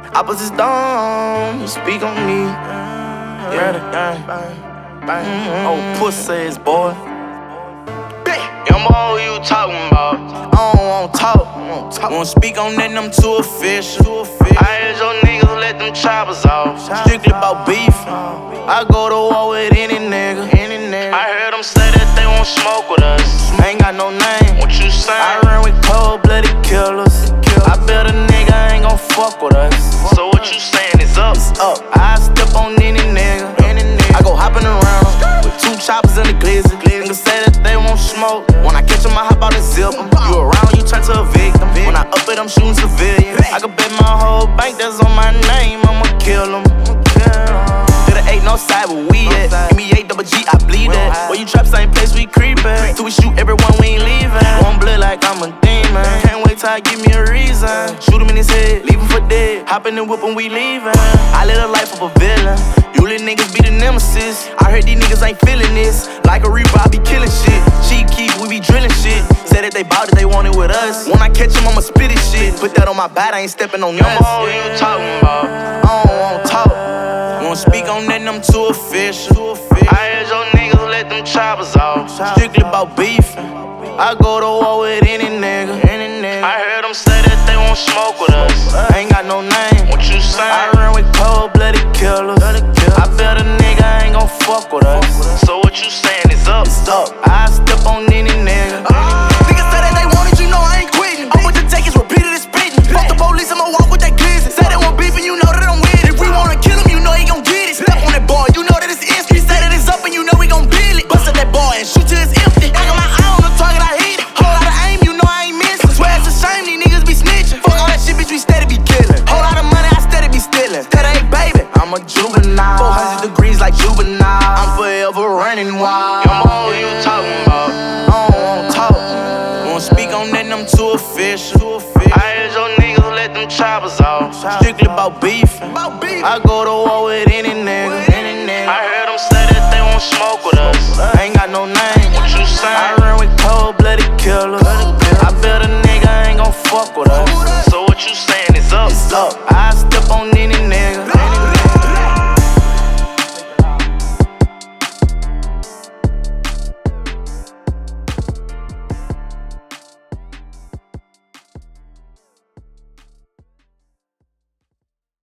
Opposites don't speak on me. Oh, pussies, boy. Young boy, who you talking about? I don't want talk. Won't speak on that, I'm too official. I heard your niggas let them choppers off. Strictly about beef. I go to war with any nigga. I heard them say that they won't smoke with us. I ain't got no name. What you I saying? run with cold-blooded killers. I bet a nigga ain't gon' fuck with us. So what you saying is up? Up, I step on any nigga. I go hopping around with 2 choppers in the glizzy. Niggas say that they won't smoke. When I catch 'em, I hop out and zip 'em. You around, you turn to a victim. When I up it, I'm shooting civilians. I can bet my whole bank that's on my name. I'ma kill 'em. Ain't no side where we at. Give me 8 double G, I bleed that. Where you trap, same place we creep at. Till we shoot everyone, we ain't leaving. One blood like I'm a demon. Can't wait till I give me a reason. Shoot him in his head, leave him for dead. Hop in the whip and we leaving. I live a life of a villain. You little niggas be the nemesis. I heard these niggas ain't feeling this. Like a reaper, I be killing shit. Cheap keep, we be drilling shit. Said that they bout it, they want it with us. When I catch him, I'ma spit it shit. Put that on my bat, I ain't stepping on Young nuts. boy, who you talking about? I don't want talk. Won't speak on that, I'm too official. I heard your niggas let them choppers off. Strictly about beef. I go to war with any nigga. I heard them say that they won't smoke with us. I ain't got no name. What you I saying? run with cold-blooded killers. I bet a nigga ain't gon' fuck with us. So what you saying is up? Up,